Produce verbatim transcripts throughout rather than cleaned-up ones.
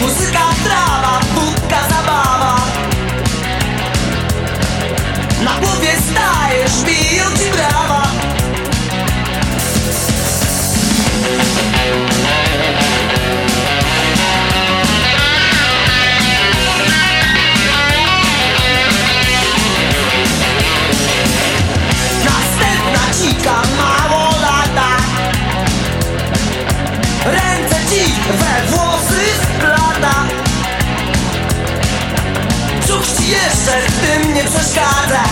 Muzyka, trawa, wódka, zabawa. Na głowie stajesz, biją ci brawa. Następna cika, mało lata. Ręce ci we włosy wplata. Brzuch ci jeszcze w tym nie przeszkadza.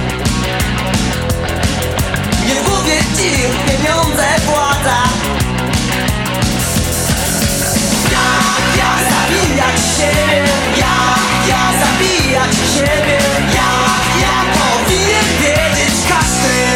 Nie w głowie ci pieniądze władza. Ja, ja zabijać siebie. Ja, ja zabijać siebie. Ja, ja powinien wiedzieć każdy.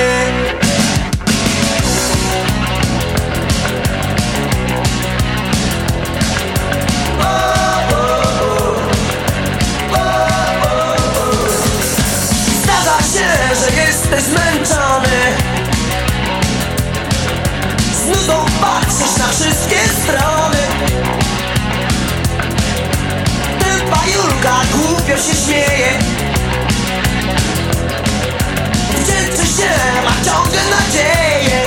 Że jesteś zmęczony. Z nudą patrzysz na wszystkie strony. Tępa Julka głupio się śmieje. Wdzięczy się, ma ciągle nadzieję.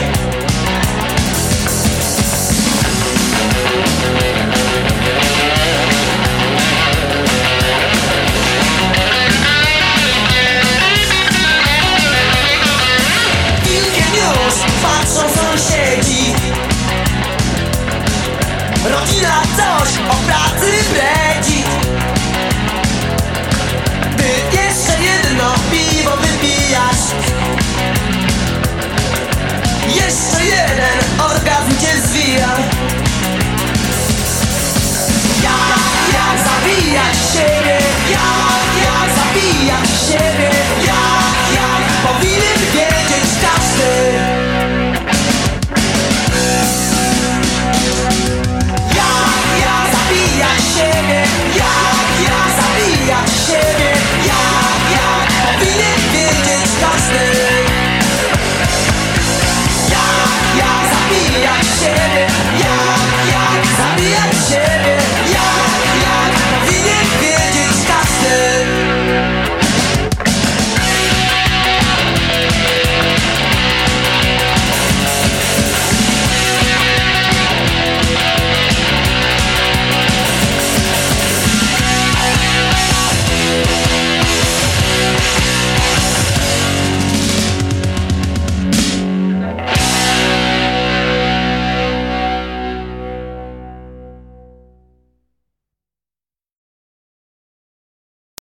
Patrzą sąsiedzi. Rodzina coś o pracy wie.